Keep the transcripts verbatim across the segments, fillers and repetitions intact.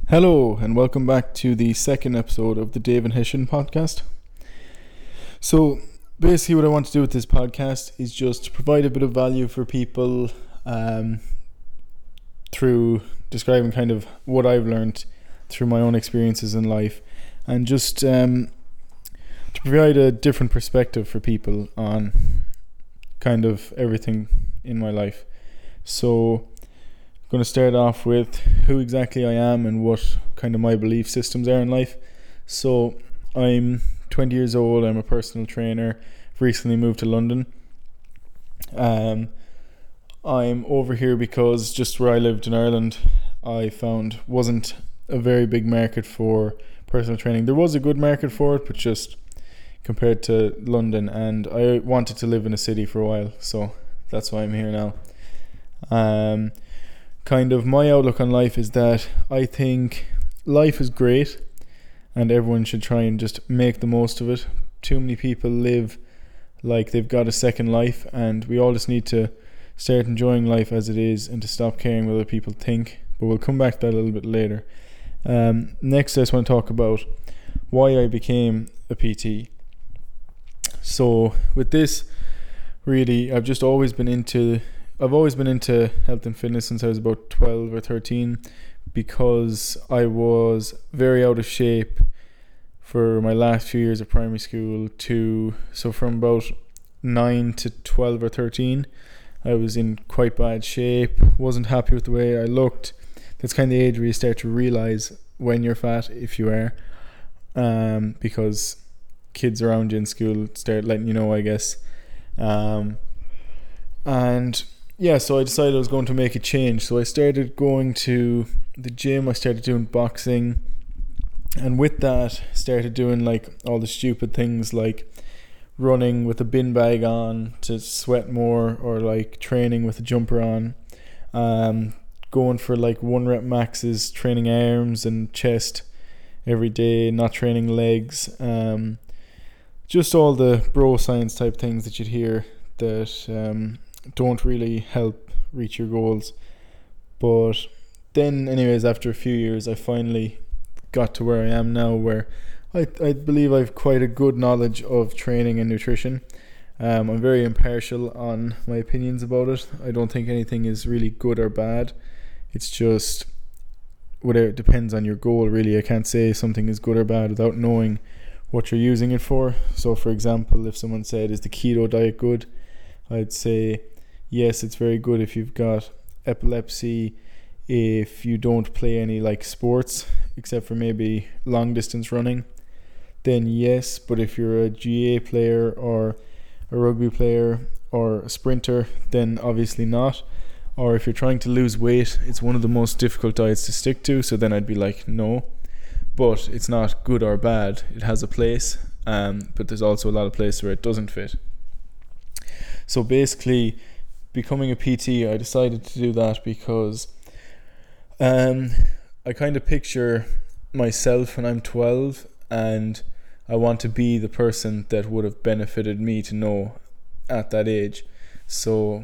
Hello, and welcome back to the second episode of the Dave and Hessian podcast. So, basically, what I want to do with this podcast is just to provide a bit of value for people um, through describing kind of what I've learned through my own experiences in life, and just um, to provide a different perspective for people on kind of everything in my life. So, going to start off with who exactly I am and what kind of my belief systems are in life. So I'm twenty years old. I'm a personal trainer. I've recently moved to London. Um, I'm over here because just where I lived in Ireland, I found wasn't a very big market for personal training. There was a good market for it, but just compared to London, and I wanted to live in a city for a while, so that's why I'm here now. Um, Kind of my outlook on life is that I think life is great and everyone should try and just make the most of it. Too many people live like they've got a second life, and we all just need to start enjoying life as it is and to stop caring what other people think. But we'll come back to that a little bit later. Um, next, I just want to talk about why I became a P T. So with this, really, I've just always been into I've always been into health and fitness since I was about twelve or thirteen, because I was very out of shape for my last few years of primary school to so from about nine to twelve or thirteen I was in quite bad shape, wasn't happy with the way I looked. That's kind of the age where you start to realise when you're fat, if you are, um, because kids around you in school start letting you know, I guess. Um, and Yeah, so I decided I was going to make a change. So I started going to the gym, I started doing boxing, and with that started doing like all the stupid things like running with a bin bag on to sweat more, or like training with a jumper on, um, going for like one rep maxes, training arms and chest every day, not training legs, um, just all the bro science type things that you'd hear that um, don't really help reach your goals. But then anyways, after a few years, I finally got to where I am now, where I, I believe I've quite a good knowledge of training and nutrition. um, I'm very impartial on my opinions about it. I don't think anything is really good or bad. It's just whatever, it depends on your goal, really. I can't say something is good or bad without knowing what you're using it for. So for example, if someone said, is the keto diet good? I'd say yes, it's very good if you've got epilepsy, if you don't play any like sports except for maybe long distance running, then yes. But if you're a G A player or a rugby player or a sprinter, then obviously not. Or if you're trying to lose weight, it's one of the most difficult diets to stick to, so then I'd be like no. But it's not good or bad, it has a place, um, but there's also a lot of places where it doesn't fit. So basically, becoming a P T, I decided to do that because um, I kind of picture myself when I'm twelve, and I want to be the person that would have benefited me to know at that age. So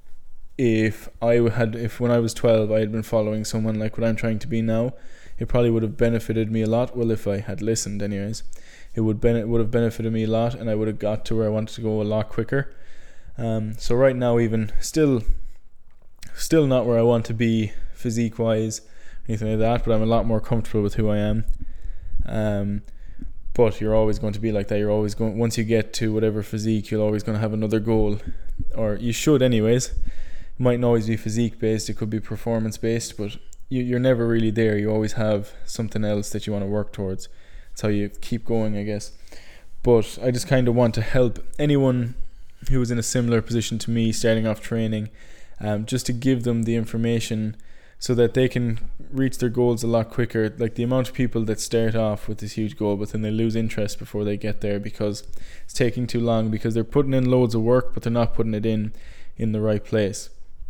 if I had, if when I was twelve I had been following someone like what I'm trying to be now, it probably would have benefited me a lot. Well, if I had listened anyways, it would ben- it would have benefited me a lot, and I would have got to where I wanted to go a lot quicker. Um, so right now, even still, still not where I want to be physique wise, anything like that, but I'm a lot more comfortable with who I am. Um, but you're always going to be like that. You're always going, once you get to whatever physique, you're always going to have another goal, or you should anyways. It mightn't always be physique based, it could be performance based, but you, you're never really there. You always have something else that you want to work towards. That's how you keep going, I guess. But I just kind of want to help anyone who was in a similar position to me starting off training, um, just to give them the information so that they can reach their goals a lot quicker. Like the amount of people that start off with this huge goal but then they lose interest before they get there because it's taking too long, because they're putting in loads of work but they're not putting it in in the right place.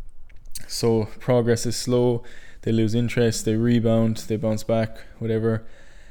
So progress is slow, they lose interest, they rebound, they bounce back, whatever.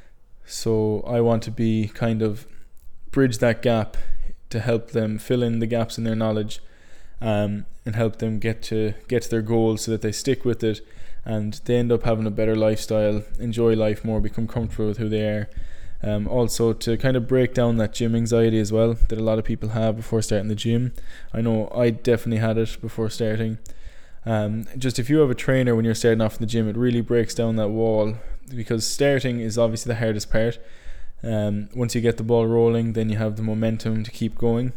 So I want to be kind of bridge that gap to help them fill in the gaps in their knowledge, um, and help them get to get to their goals so that they stick with it and they end up having a better lifestyle, enjoy life more, become comfortable with who they are. Um, also to kind of break down that gym anxiety as well that a lot of people have before starting the gym. I know I definitely had it before starting. Um, just if you have a trainer when you're starting off in the gym, it really breaks down that wall, because starting is obviously the hardest part. Um, once you get the ball rolling, then you have the momentum to keep going.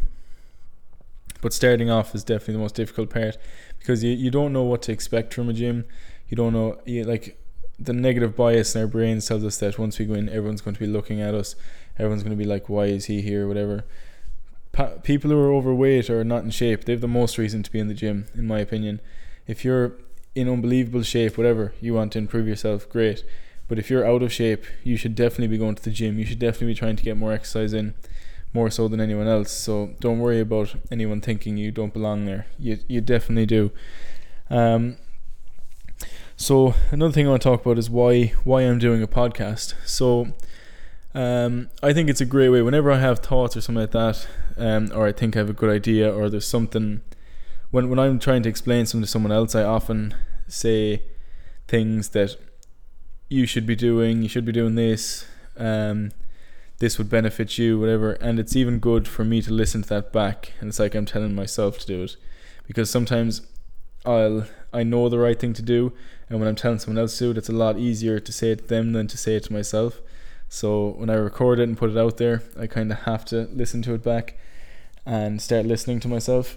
But starting off is definitely the most difficult part, because you, you don't know what to expect from a gym. You don't know, you, like the negative bias in our brains tells us that once we go in, everyone's going to be looking at us. Everyone's going to be like, why is he here, whatever. Pa- people who are overweight or not in shape, they have the most reason to be in the gym, in my opinion. If you're in unbelievable shape, whatever, you want to improve yourself, great. But if you're out of shape, you should definitely be going to the gym. You should definitely be trying to get more exercise in, more so than anyone else. So don't worry about anyone thinking you don't belong there. You you definitely do. Um. So another thing I want to talk about is why why I'm doing a podcast. So um, I think it's a great way. Whenever I have thoughts or something like that, um, or I think I have a good idea, or there's something, when when I'm trying to explain something to someone else, I often say things that you should be doing, you should be doing this, um, this would benefit you, whatever. And it's even good for me to listen to that back, and it's like I'm telling myself to do it, because sometimes I'll I know the right thing to do, and when I'm telling someone else to do it, it's a lot easier to say it to them than to say it to myself. So when I record it and put it out there, I kind of have to listen to it back and start listening to myself.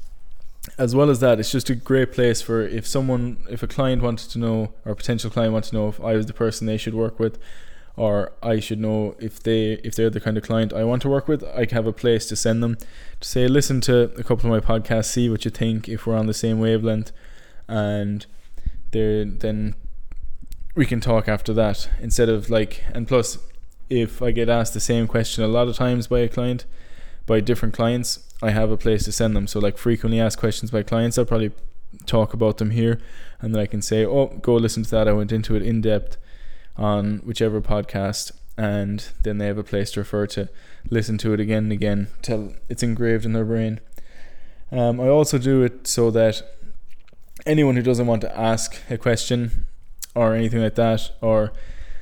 As well as that, it's just a great place for if someone, if a client wanted to know, or a potential client wanted to know if I was the person they should work with, or I should know if they if they're the kind of client I want to work with, I have a place to send them to say, listen to a couple of my podcasts, see what you think, if we're on the same wavelength, and there then we can talk after that, instead of like. And plus, if I get asked the same question a lot of times by a client, by different clients, I have a place to send them. So like frequently asked questions by clients, I'll probably talk about them here, and then I can say, oh, go listen to that, I went into it in depth on whichever podcast, and then they have a place to refer to, listen to it again and again till it's engraved in their brain. Um, I also do it so that anyone who doesn't want to ask a question or anything like that, or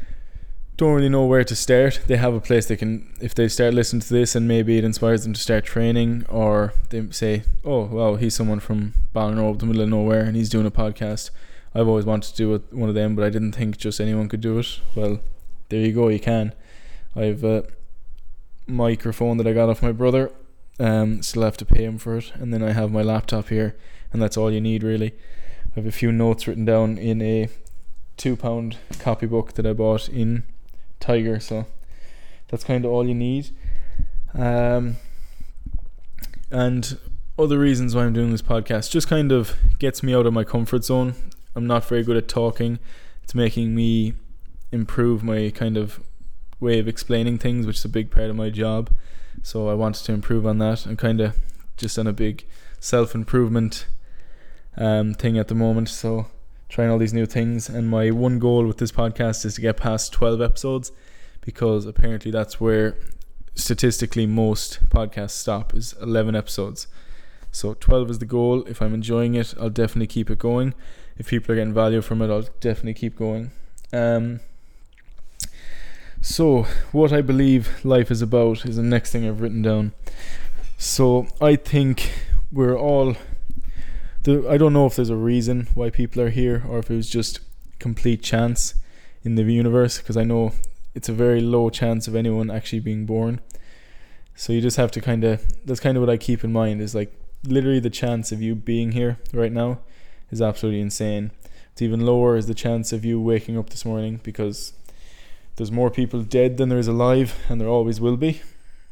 don't really know where to start, they have a place they can, if they start listening to this and maybe it inspires them to start training, or they say, oh wow, he's someone from Ballinrobe, the middle of nowhere, and he's doing a podcast. I've always wanted to do it, one of them, but I didn't think just anyone could do it. Well, there you go, you can. I have a microphone that I got off my brother, um, still have to pay him for it, and then I have my laptop here, and that's all you need really. I have a few notes written down in a two pound copybook that I bought in Tiger, so that's kind of all you need. Um, and other reasons why I'm doing this podcast, just kind of gets me out of my comfort zone. I'm not very good at talking. It's making me improve my kind of way of explaining things, which is a big part of my job. So I wanted to improve on that. I'm kind of just on a big self-improvement um, thing at the moment. So trying all these new things. And my one goal with this podcast is to get past twelve episodes, because apparently that's where statistically most podcasts stop, is eleven episodes. So twelve is the goal. If I'm enjoying it, I'll definitely keep it going. If people are getting value from it, I'll definitely keep going. Um, so what I believe life is about is the next thing I've written down. So I think we're all, the, I don't know if there's a reason why people are here, or if it was just complete chance in the universe, because I know it's a very low chance of anyone actually being born. So you just have to kind of, that's kind of what I keep in mind, is like literally the chance of you being here right now is absolutely insane. It's even lower is the chance of you waking up this morning, because there's more people dead than there is alive, and there always will be.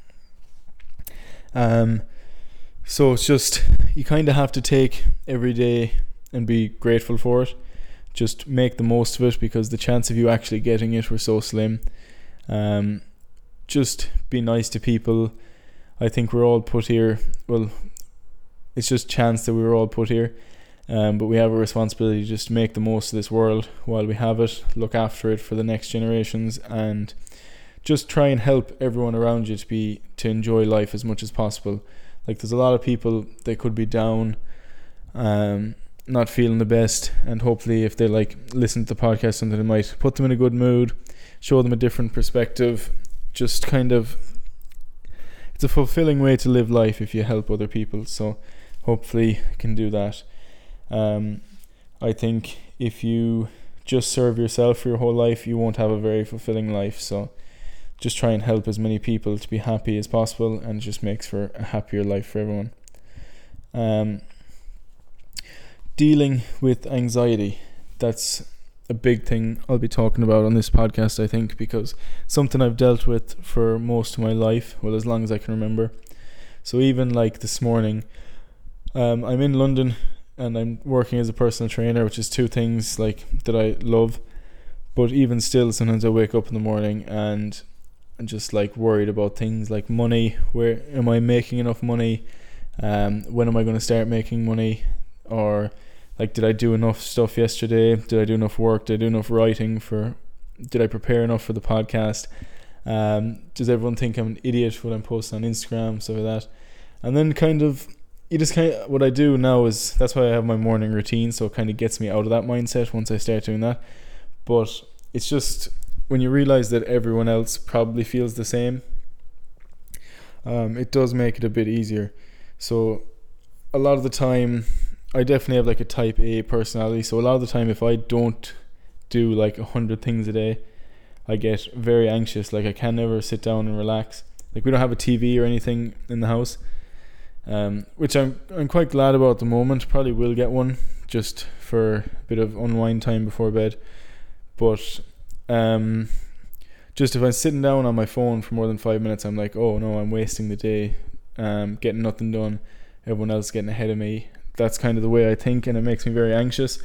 Um, so it's just, you kind of have to take every day and be grateful for it. Just make the most of it, because the chance of you actually getting it were so slim. Um, just be nice to people. I think we're all put here, well, it's just chance that we were all put here. Um, but we have a responsibility to just make the most of this world while we have it, look after it for the next generations, and just try and help everyone around you to be to enjoy life as much as possible. Like, there's a lot of people that could be down, um, not feeling the best, and hopefully if they like listen to the podcast, something that might put them in a good mood, show them a different perspective. Just kind of, it's a fulfilling way to live life if you help other people, so hopefully I can do that. um, I think if you just serve yourself for your whole life, you won't have a very fulfilling life. So just try and help as many people to be happy as possible, and it just makes for a happier life for everyone. Um, dealing with anxiety, that's a big thing I'll be talking about on this podcast, I think, because something I've dealt with for most of my life, well, as long as I can remember. So even like this morning, um, I'm in London and I'm working as a personal trainer, which is two things like that I love. But even still, sometimes I wake up in the morning and I'm just like worried about things like money. Where am I making enough money? Um, when am I going to start making money? Or like, did I do enough stuff yesterday? Did I do enough work? Did I do enough writing for? Did I prepare enough for the podcast? Um, does everyone think I'm an idiot when I'm posting on Instagram, stuff like that? And then kind of, you just kind of, what I do now is, that's why I have my morning routine, so it kind of gets me out of that mindset once I start doing that. But it's just, when you realize that everyone else probably feels the same, um, it does make it a bit easier. So a lot of the time, I definitely have like a type A personality, so a lot of the time if I don't do like a hundred things a day, I get very anxious. Like I can never sit down and relax. Like we don't have a T V or anything in the house, um, which I'm I'm quite glad about at the moment. Probably will get one just for a bit of unwind time before bed. But um, just if I'm sitting down on my phone for more than five minutes, I'm like, oh no, I'm wasting the day, um, getting nothing done. Everyone else getting ahead of me. That's kind of the way I think, and it makes me very anxious.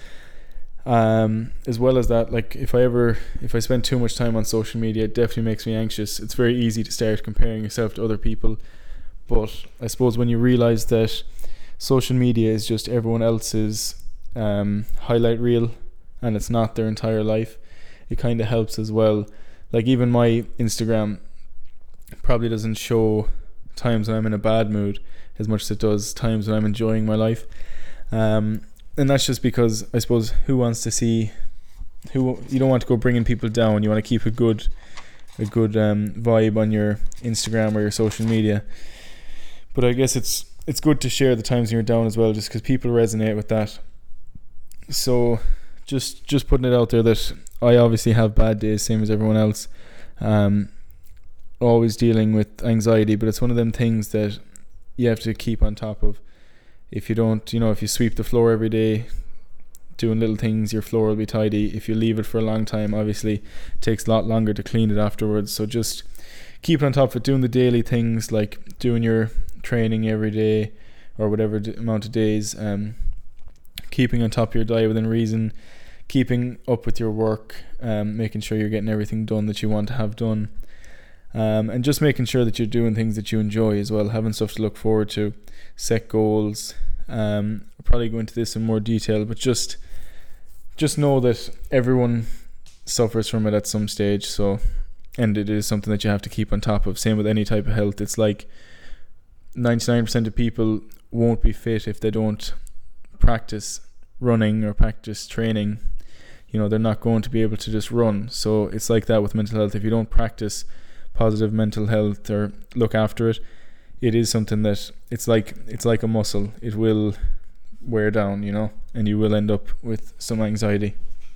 Um, as well as that, like if I ever, if I spend too much time on social media, it definitely makes me anxious. It's very easy to start comparing yourself to other people. But I suppose when you realize that social media is just everyone else's um, highlight reel, and it's not their entire life, it kind of helps as well. Like even my Instagram probably doesn't show times when I'm in a bad mood as much as it does times when I'm enjoying my life. Um, and that's just because I suppose who wants to see, who you don't want to go bringing people down. You want to keep a good a good um, vibe on your Instagram or your social media. But I guess it's it's good to share the times when you're down as well, just because people resonate with that. So just just putting it out there that I obviously have bad days, same as everyone else. Um, always dealing with anxiety, but it's one of them things that you have to keep on top of. If you don't, you know, if you sweep the floor every day, doing little things, your floor will be tidy. If you leave it for a long time, obviously it takes a lot longer to clean it afterwards. So just keep on top of it, doing the daily things like doing your training every day or whatever d- amount of days, um, keeping on top of your diet within reason, keeping up with your work, um, making sure you're getting everything done that you want to have done. Um, and just making sure that you're doing things that you enjoy as well, having stuff to look forward to, set goals. Um, I'll probably go into this in more detail, but just just know that everyone suffers from it at some stage. So, and it is something that you have to keep on top of. Same with any type of health. It's like ninety-nine percent of people won't be fit if they don't practice running or practice training. You know, they're not going to be able to just run. So it's like that with mental health. If you don't practice positive mental health or look after it, it is something that it's like it's like a muscle. It will wear down, you know, and you will end up with some anxiety.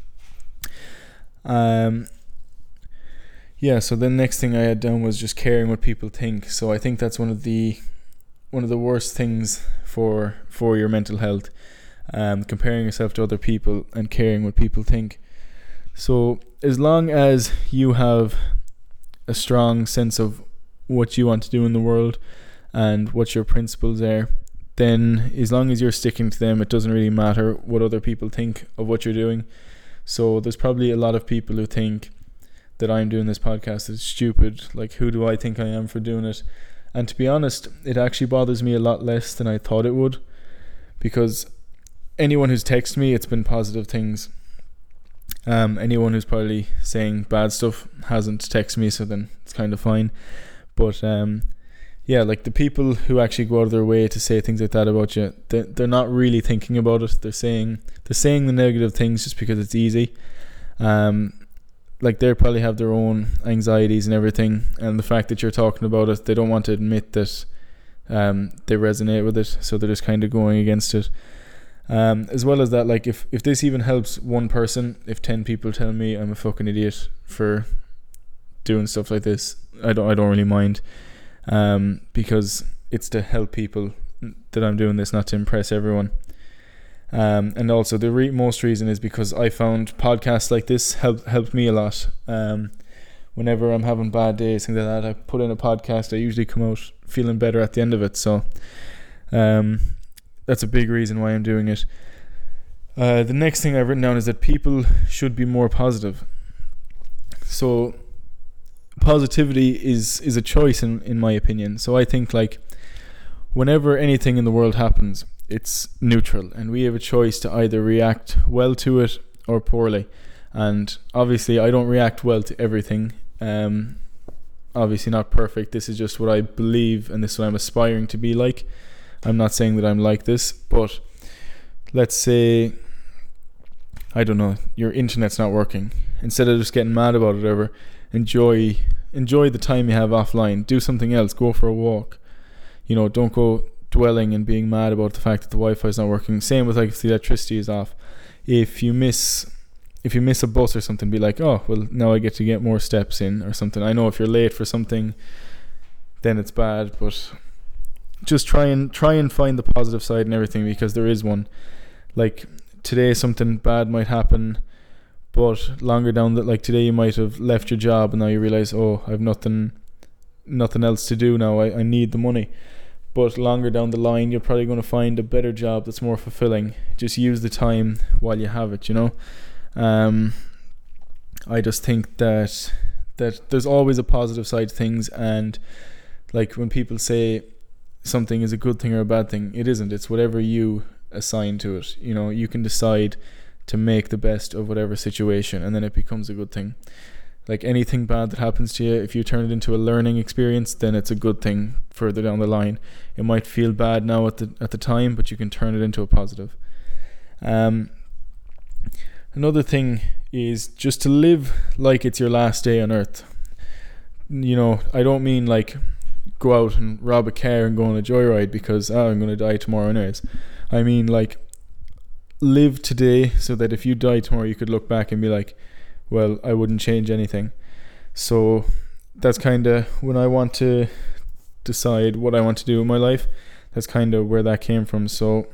Um yeah so the next thing I had done was just caring what people think. So I think that's one of the one of the worst things for for your mental health, um comparing yourself to other people and caring what people think. So as long as you have a strong sense of what you want to do in the world and what your principles are, then as long as you're sticking to them, it doesn't really matter what other people think of what you're doing. So there's probably a lot of people who think that I'm doing this podcast is stupid. Like, who do I think I am for doing it? And to be honest, it actually bothers me a lot less than I thought it would, because anyone who's texted me, it's been positive things. Um, anyone who's probably saying bad stuff hasn't texted me, so then it's kind of fine. But um, yeah, like the people who actually go out of their way to say things like that about you, they, they're not really thinking about it. They're saying they're saying the negative things just because it's easy. Um, like they probably have their own anxieties and everything, and the fact that you're talking about it, they don't want to admit that um, they resonate with it, so they're just kind of going against it. Um, as well as that, like if, if this even helps one person, if ten people tell me I'm a fucking idiot for doing stuff like this, I don't I don't really mind. Um, because it's to help people that I'm doing this, not to impress everyone. Um, and also the re- most reason is because I found podcasts like this help helped me a lot. Um, whenever I'm having bad days, things like that, I put in a podcast. I usually come out feeling better at the end of it. So um, that's a big reason why I'm doing it. Uh, the next thing I've written down is that people should be more positive. So positivity is is a choice in, in my opinion. So I think like whenever anything in the world happens, it's neutral, and we have a choice to either react well to it or poorly. And obviously I don't react well to everything. Um, obviously not perfect. This is just what I believe, and this is what I'm aspiring to be like. I'm not saying that I'm like this, but let's say, I don't know, your internet's not working. Instead of just getting mad about it or whatever, enjoy enjoy the time you have offline. Do something else. Go for a walk. You know, don't go dwelling and being mad about the fact that the Wi-Fi is not working. Same with like if the electricity is off. If you miss if you miss a bus or something, be like, oh well, now I get to get more steps in or something. I know if you're late for something, then it's bad, but just try and try and find the positive side in everything, because there is one. Like today something bad might happen, but longer down that, like today you might have left your job and now you realize, oh, I've nothing nothing else to do now, I, I need the money. But longer down the line you're probably going to find a better job that's more fulfilling. Just use the time while you have it, you know. um I just think that that there's always a positive side to things, and like when people say something is a good thing or a bad thing, it isn't. It's whatever you assign to it. You know, you can decide to make the best of whatever situation, and then it becomes a good thing. Like anything bad that happens to you, if you turn it into a learning experience, then it's a good thing further down the line. It might feel bad now at the at the time, but you can turn it into a positive. Um, another thing is just to live like it's your last day on earth. You know, I don't mean like go out and rob a car and go on a joyride because oh, I'm going to die tomorrow anyways. I mean like live today so that if you die tomorrow you could look back and be like, well, I wouldn't change anything. So that's kind of when I want to decide what I want to do in my life, that's kind of where that came from. So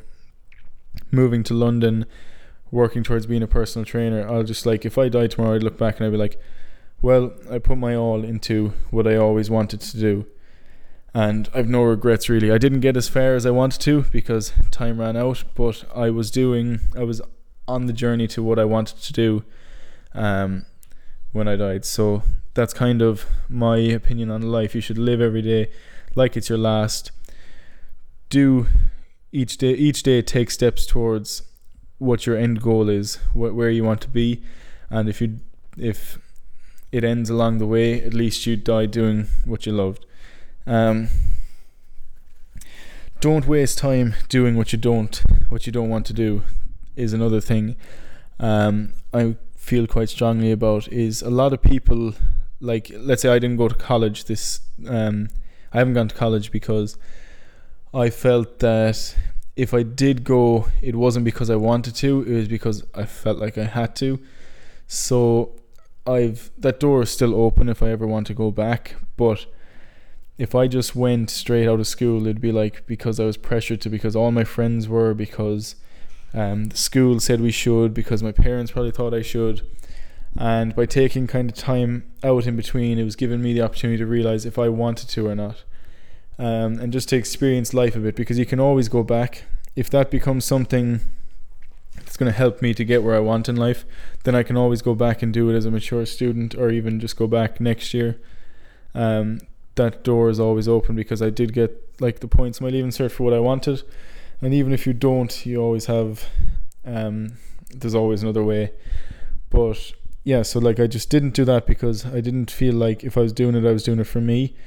moving to London, working towards being a personal trainer, I'll just like, if I die tomorrow, I'd look back and I'd be like, well, I put my all into what I always wanted to do, and I've no regrets really. I didn't get as far as I wanted to because time ran out, but I was doing I was on the journey to what I wanted to do um when I died. So that's kind of my opinion on life. You should live every day like it's your last. Do each day each day take steps towards what your end goal is, wh- where you want to be, and if you if it ends along the way, at least you died doing what you loved. Um, don't waste time doing what you don't what you don't want to do is another thing. Um, I feel quite strongly about is a lot of people, like let's say I didn't go to college this um, I haven't gone to college because I felt that if I did go, it wasn't because I wanted to, it was because I felt like I had to. So I've that door is still open if I ever want to go back, but if I just went straight out of school, it'd be like because I was pressured to, because all my friends were, because um, the school said we should, because my parents probably thought I should. And by taking kind of time out in between, it was giving me the opportunity to realize if I wanted to or not. Um, and just to experience life a bit, because you can always go back. If that becomes something that's going to help me to get where I want in life, then I can always go back and do it as a mature student, or even just go back next year. Um, that door is always open, because I did get like the points in my leaving cert for what I wanted, and even if you don't, you always have um there's always another way. But yeah, so like I just didn't do that because I didn't feel like if I was doing it, I was doing it for me,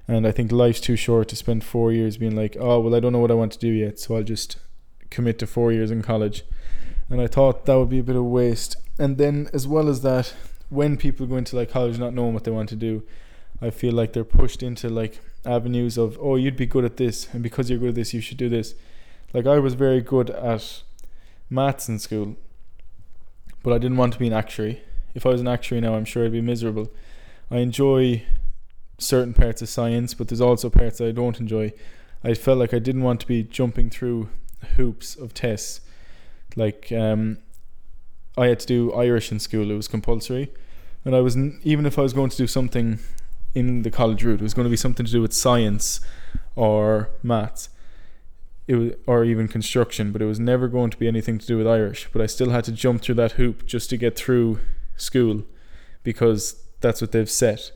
And I think life's too short to spend four years being like, oh, well, I don't know what I want to do yet, so I'll just commit to four years in college. And I thought that would be a bit of a waste. And then as well as that, when people go into like college not knowing what they want to do, I feel like they're pushed into like avenues of, oh, you'd be good at this, and because you're good at this, you should do this. Like I was very good at maths in school, but I didn't want to be an actuary. If I was an actuary now, I'm sure I'd be miserable. I enjoy certain parts of science, but there's also parts that I don't enjoy. I felt like I didn't want to be jumping through hoops of tests. Like um, I had to do Irish in school. It was compulsory, and I was n- even if I was going to do something in the college route, it was going to be something to do with science or maths, it was, or even construction, but it was never going to be anything to do with Irish. But I still had to jump through that hoop just to get through school, because that's what they've set.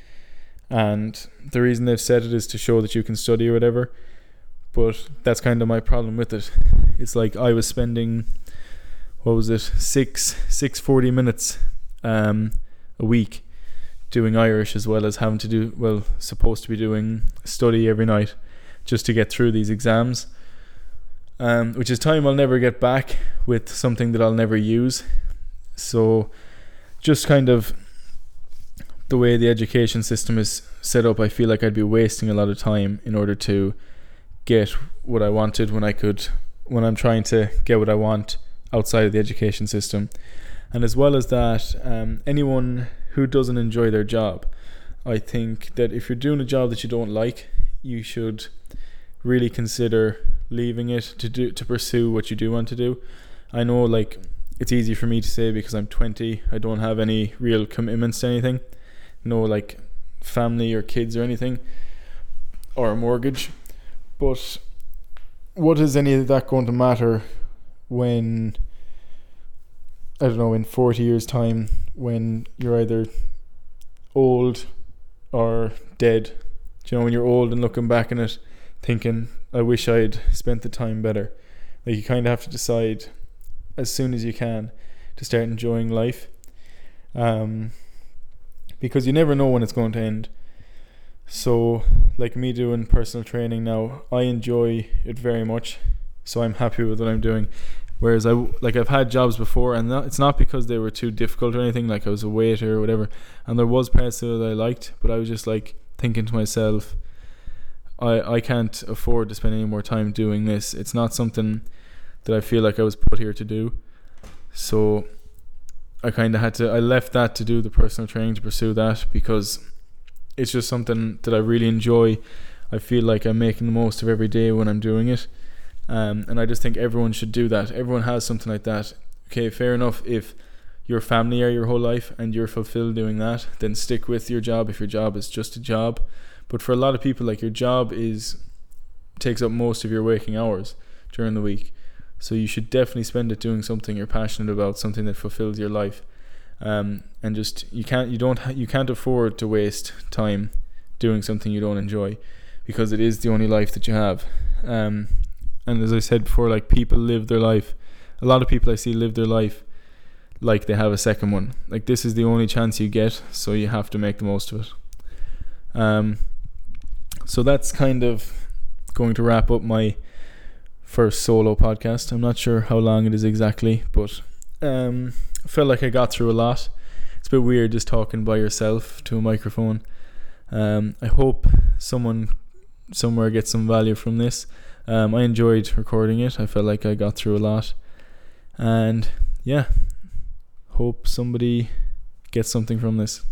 And the reason they've set it is to show that you can study or whatever. But that's kind of my problem with it. It's like I was spending, what was it, six six forty minutes um, a week doing Irish, as well as having to do, well, supposed to be doing study every night just to get through these exams, um, which is time I'll never get back with something that I'll never use. So just kind of the way the education system is set up, I feel like I'd be wasting a lot of time in order to get what I wanted when I could, when I'm trying to get what I want outside of the education system. And as well as that, um, anyone who doesn't enjoy their job, I think that if you're doing a job that you don't like, you should really consider leaving it to do to pursue what you do want to do. I know, like, it's easy for me to say because I'm twenty. I don't have any real commitments to anything, no like family or kids or anything, or a mortgage. But what is any of that going to matter when, I don't know, in forty years time, when you're either old or dead? Do you know, when you're old and looking back on it thinking, I wish I'd spent the time better. Like, you kind of have to decide as soon as you can to start enjoying life, um, because you never know when it's going to end. So like me doing personal training now, I enjoy it very much, so I'm happy with what I'm doing. Whereas I like I've had jobs before, and that, it's not because they were too difficult or anything, like I was a waiter or whatever, and there was parts of it that I liked, but I was just like thinking to myself, I, I can't afford to spend any more time doing this. It's not something that I feel like I was put here to do. So I kind of had to, I left that to do the personal training, to pursue that, because it's just something that I really enjoy. I feel like I'm making the most of every day when I'm doing it. Um, and I just think everyone should do that. Everyone has something like that. Okay, fair enough. If your family are your whole life and you're fulfilled doing that, then stick with your job if your job is just a job. But for a lot of people, like, your job is takes up most of your waking hours during the week. So you should definitely spend it doing something you're passionate about, something that fulfills your life. Um, and just you can't you don't ha- you can't afford to waste time doing something you don't enjoy, because it is the only life that you have. Um, and as I said before, like, people live their life. A lot of people I see live their life like they have a second one. Like, this is the only chance you get, so you have to make the most of it. Um, so that's kind of going to wrap up my first solo podcast. I'm not sure how long it is exactly, but um, I felt like I got through a lot. It's a bit weird just talking by yourself to a microphone. Um, I hope someone somewhere gets some value from this. Um, I enjoyed recording it. I felt like I got through a lot. And yeah, hope somebody gets something from this.